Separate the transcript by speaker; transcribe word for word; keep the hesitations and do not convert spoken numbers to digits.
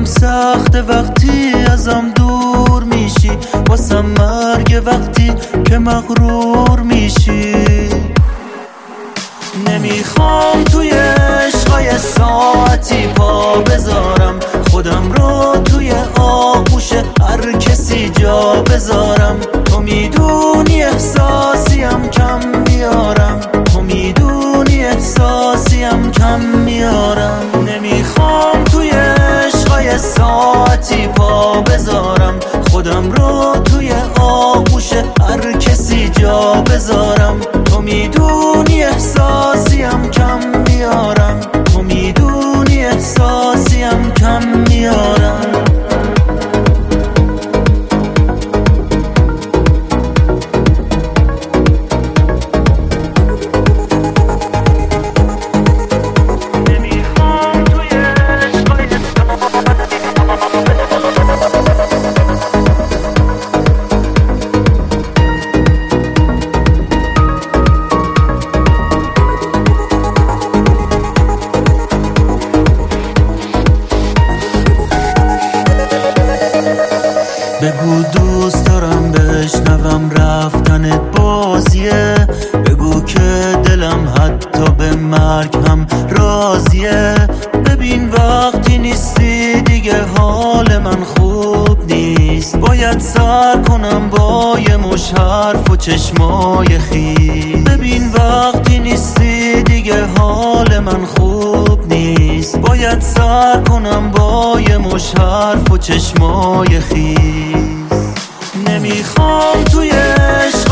Speaker 1: سخته وقتی ازم دور میشی، واسم مرگ وقتی که مغرور میشی. نمیخوام توی عشقای ساعتی پا بذارم، خودم رو توی آغوش هر کسی جا بذارم. تو میدونی احساسیم کم میارم، تو میدونی احساسیم کم میارم. نمیخوام توی عشقای ساعتی پا بذارم، خودم رو توی آغوش هر کسی جا بذارم. تو میدونی احساسیم کم میارم، تو میدونی احساسیم کم میارم. بگو دوست دارم بشنوم رفتنت بازیه، بگو که دلم حتی به مرگ هم راضیه. ببین وقتی نیستی دیگه حال من خوب نیست، باید سر کنم با یه مش حرف و چشمای خیس. ببین وقتی نیستی دیگه حال من خوب نیست، باید سر کنم با یه مش حرف و چشمای خیس. نمیخوام توی عشق